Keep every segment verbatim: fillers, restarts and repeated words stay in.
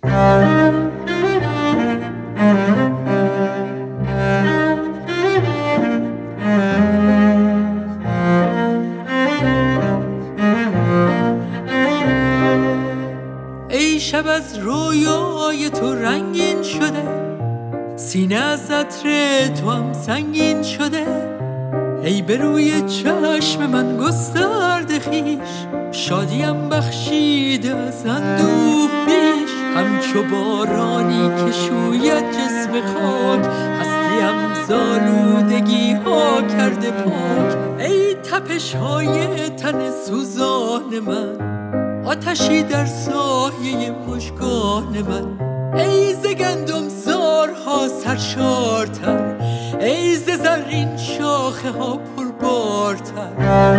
ای شب از رویای تو رنگین شده، سینه از عطر تو هم سنگین شده. ای به روی چشم من گسترده خویش، شادیم بخشیده از اندوه بیش. همچو بارانی که شوید جسم خاک، هستیم زالودگی ها کرده پاک. ای تپش های تن سوزان من، آتشی در سایه مژگان من. ای ز گندم زارها سرشارتر، ای ز زرین شاخه ها پربارتر.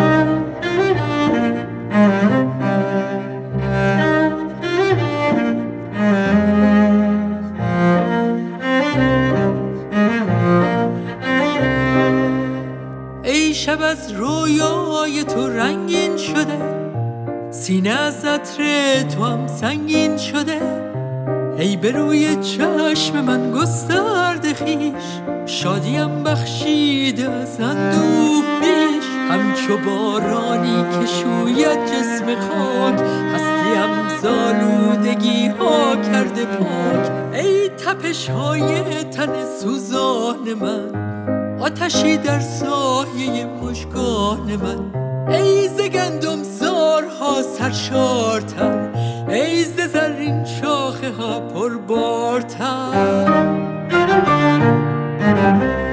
ای شب از رویای تو رنگین شده، سینه از عطر تو هم سنگین شده. ای به روی چشم من گسترده خویش، شادیم بخشیده از اندوه بیش. همچو بارانی که شوید جسم خاک، هستیم زالودگی ها کرده پاک. ای تپش های تن سوزان من، آتشی در سایه مژگان من. ای ز گندم زارها سرشارتر، ای ز زرین شاخه ها پربارتر.